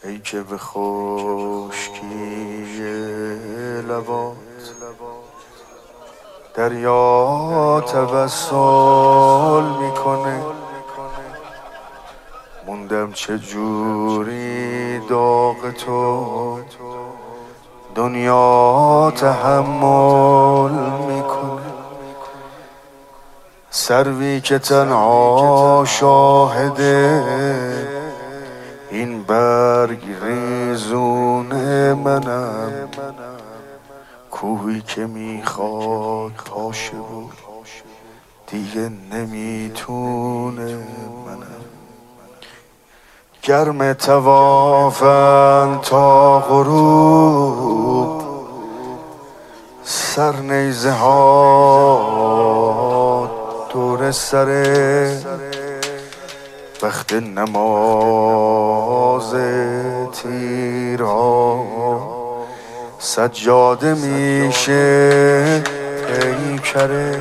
ای که به خشکی لبات دریا توسل میکنه. موندم چجوری داغ تو دنیا تحمل میکنه. سروی که تنها شاهده این برگ ریزون منم، کوهی که میخواد پاشه و دیگه نمیتونه منم. گرم توافن تا غروب سر نیزه ها دور سره، وقت نماز تیرها سجاده میشه پیکره.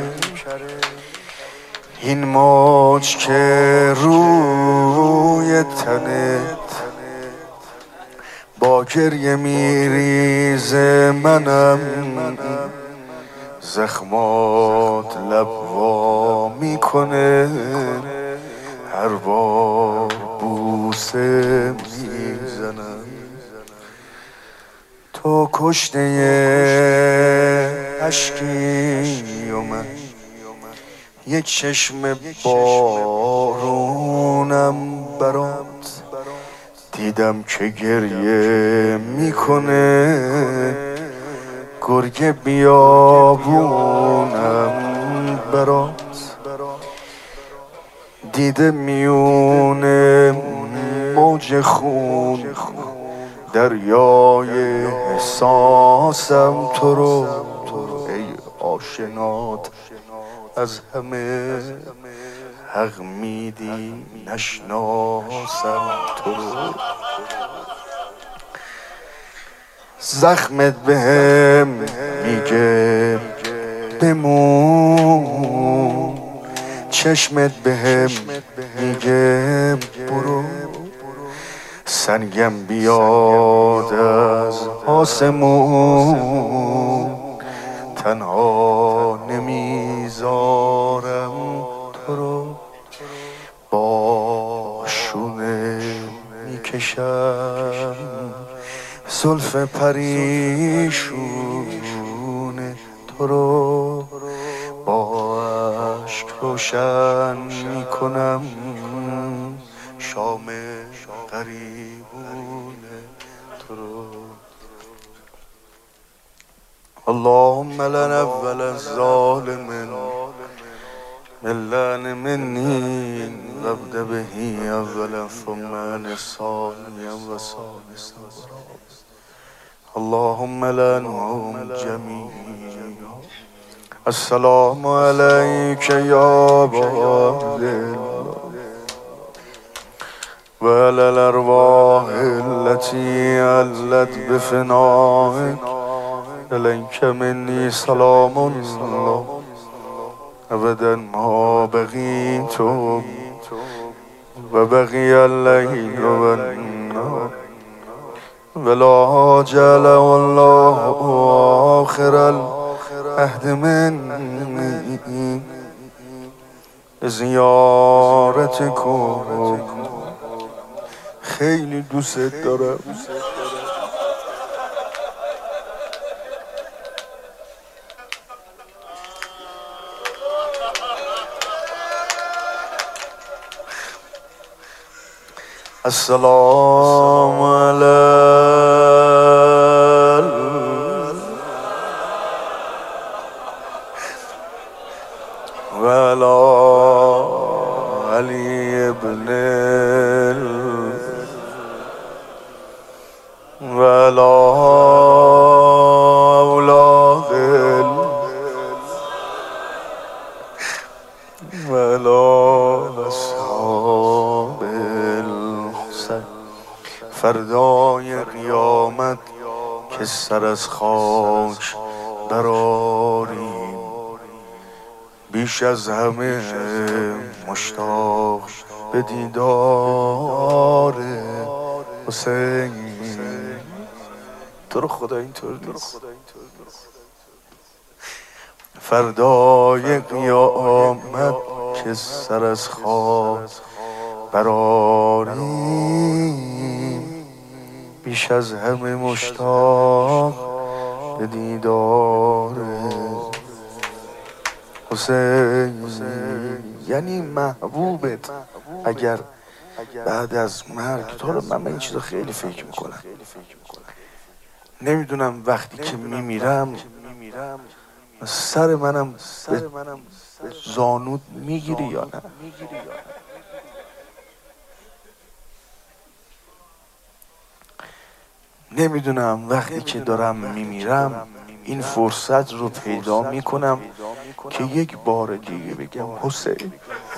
این موج که روی تنت با گریه میریزه منم، زخمات لب وا میکنه هر بار بوسه میزنم. تو کشته عشقی و من یک چشم بارونم برات، دیدم که گریه میکنه گرگ بیابونم برات. دیده میونه موج خون دریای احساسم تو رو، ای آشنات از همه حق میدی نشناسم تو رو. زخمت بهم میگه بمون، چشمت بهم میگه برو. سنگم بیاد از آسمون تنها نمیذارم تو رو. با شونه میکشم زلف پریشون تو رو، با عشق روشن میکنم شام غریبون تو رو. اللهم لن اول الظالم ملان مني وابدأ به اولا ثم لصانيا وثالثا. اللهم لعنهم جميعا. السلام عليك يا أبا عبد الله وعلى الأرواح التي علت بفنائك. عليك مني سلام الله أبدا ما بقيت وبقي الليل والنهار، ولا جعل الله آخر العهد مني زیارتكم. خیلی دوست دارم. السلام وعلى علي بن وعلى أولاد وعلى أصحاب الحسين. فردای قیامت که سر از خاک برآریم، بیش از همه مشتاق به دیدار حسین تو رو خدا اینطور نیست. فردای قیامت که سر از خواب برآریم، بیش از همه مشتاق به دیدار حسین. یعنی محبوبت اگر بعد از مرگ تو رو، من این چیزا خیلی فکر میکنم، نمیدونم وقتی که میمیرم سر منم به زانود میگیری یا نه. نمیدونم وقتی که دارم میمیرم این فرصت رو پیدا میکنم که یک بار دیگه بگم حسین.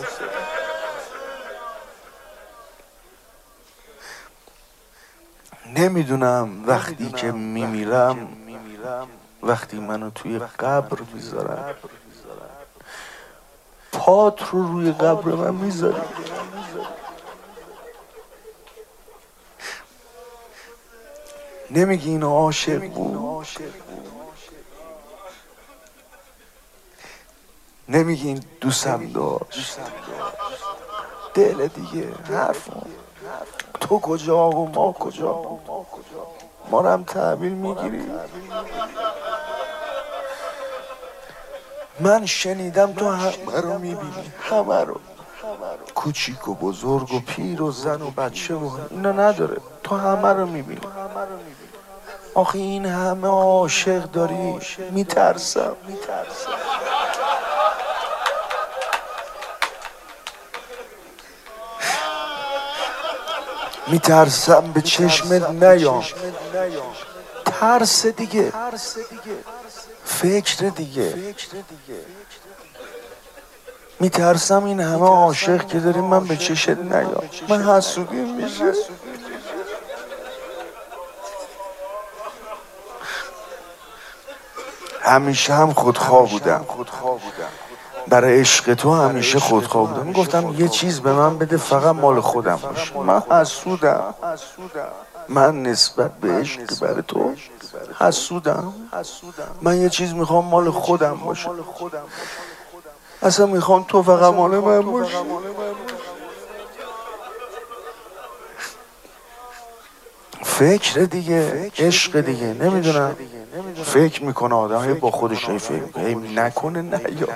نمیدونم وقتی که میمیرم، وقتی منو توی قبر میذارم، پات رو روی قبر من میذاری، نمیگی اینو عاشق بود، نمیگی این دوستم داشت، دل دیگه حرف تو کجا و ما کجا، ما رو هم تحویل میگیری. من شنیدم تو همه رو میبینی، همه رو، کوچیک و بزرگ و پیر و زن و بچه و اینا نداره، تو همه رو میبینی. آخه این همه عاشق داری، میترسم. میترسم به چشمت نیام. ترس دیگه، فکر دیگه. میترسم این همه عاشق که داریم من به چشت نیام، من حسودیم میشه. همیشه هم خودخواه بودم، برای عشق تو همیشه خودخواه بودم. میگفتم یه چیز به من بده فقط مال خودم باشه. من حسودم، من نسبت به عشق برای تو حسودم. من یه چیز میخوام مال خودم باشه، اصلا میخوام تو فقط مال من باشه. فکر دیگه، عشق دیگه. نمیدونم، فکر میکنه آدم با خودش فکر میکنه نکنه نیا.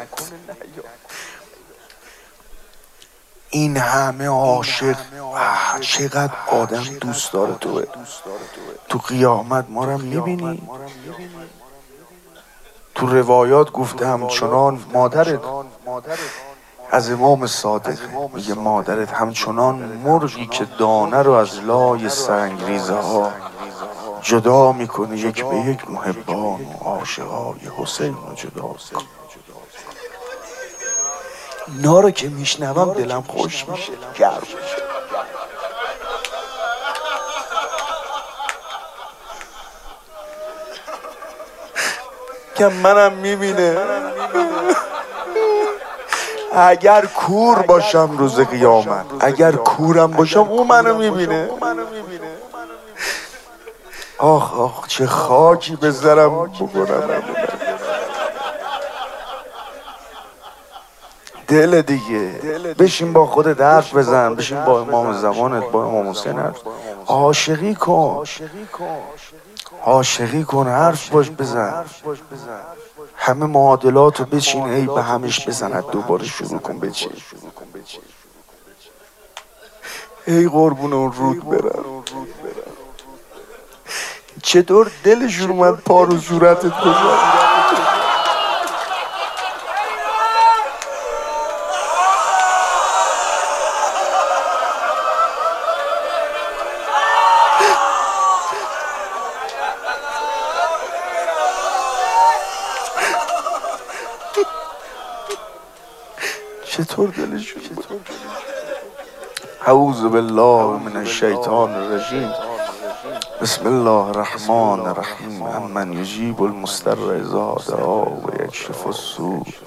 این همه عاشق، چقدر آدم دوست داره توه. تو قیامت ما رو میبینی. تو روایات گفته همچنان مادرت، از امام صادق میگه مادرت همچنان مرغی که دانه رو از لای سنگریزه ها جدا میکنه، یک به یک محبان و عاشقای حسین رو جدا میکنه. اینا رو که میشنوم دلم خوش میشه، گرم میشه. که منم میبینه. اگر کور باشم روز قیامت، اگر کورم باشم اون منو میبینه. آخ آخ چه خاکی بذارم بکنم. دل دیگه، بشین با خودت حرف بزن، بشین با امام زمانت، با امام حسین حرف، عاشقی کن، عاشقی کن، حرف باش بزن. همه معادلاتو بچین، ای به همش بزند، دوباره شروع کن بچین. ای قربون اون رود برم. چطور دلشون اومد پا رو صورتت بزن. چطور دلشون بود. اعوذ بالله من الشیطان الرجیم. بسم الله الرحمن الرحیم. امن یجیب المضطر اذا دعا و یکشف السوء